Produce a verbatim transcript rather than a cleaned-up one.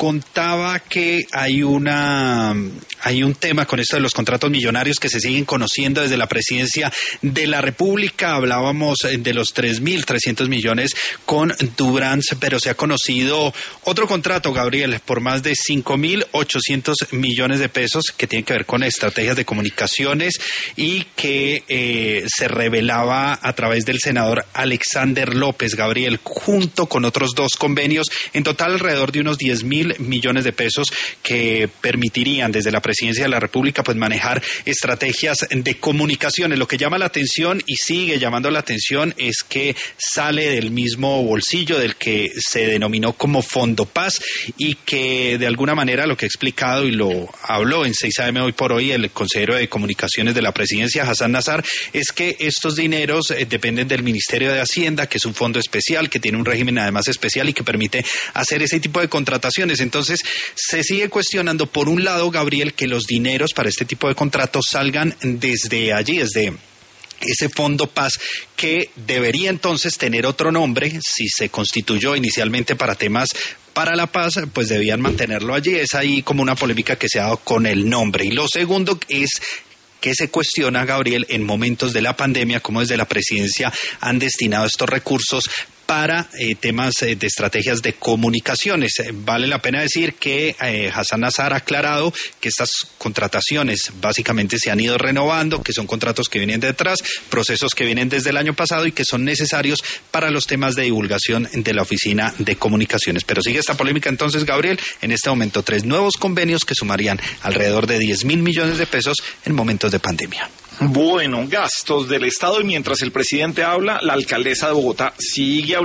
contaba que hay una hay un tema con esto de los contratos millonarios que se siguen conociendo desde la presidencia de la República. Hablábamos de los tres mil trescientos millones con Durán, pero se ha conocido otro contrato, Gabriel, por más de cinco mil ochocientos millones de pesos que tiene que ver con estrategias de comunicaciones y que eh, se revelaba a través del senador Alexander López, Gabriel, junto con otros dos convenios, en total alrededor de unos diez mil millones de pesos que permitirían desde la presidencia de la República pues manejar estrategias de comunicaciones. Lo que llama la atención y sigue llamando la atención es que sale del mismo bolsillo del que se denominó como Fondo Paz y que de alguna manera lo que ha explicado y lo habló en seis a eme hoy por hoy el consejero de comunicaciones de la presidencia, Hassan Nazar, es que estos dineros eh, dependen del Ministerio de Hacienda, que es un fondo especial, que tiene un régimen además especial y que permite hacer ese tipo de contrataciones. Entonces se sigue cuestionando, por un lado, Gabriel, que los dineros para este tipo de contratos salgan desde allí, desde ese Fondo Paz, que debería entonces tener otro nombre. Si se constituyó inicialmente para temas para la paz, pues debían mantenerlo allí. Es ahí como una polémica que se ha dado con el nombre. Y lo segundo es que se cuestiona, Gabriel, en momentos de la pandemia, cómo desde la presidencia han destinado estos recursos para eh, temas eh, de estrategias de comunicaciones. Eh, vale la pena decir que eh, Hassan Nazar ha aclarado que estas contrataciones básicamente se han ido renovando, que son contratos que vienen detrás, procesos que vienen desde el año pasado y que son necesarios para los temas de divulgación de la Oficina de Comunicaciones. Pero sigue esta polémica entonces, Gabriel, en este momento tres nuevos convenios que sumarían alrededor de diez mil millones de pesos en momentos de pandemia. Bueno, gastos del Estado, y mientras el presidente habla, la alcaldesa de Bogotá sigue hablando.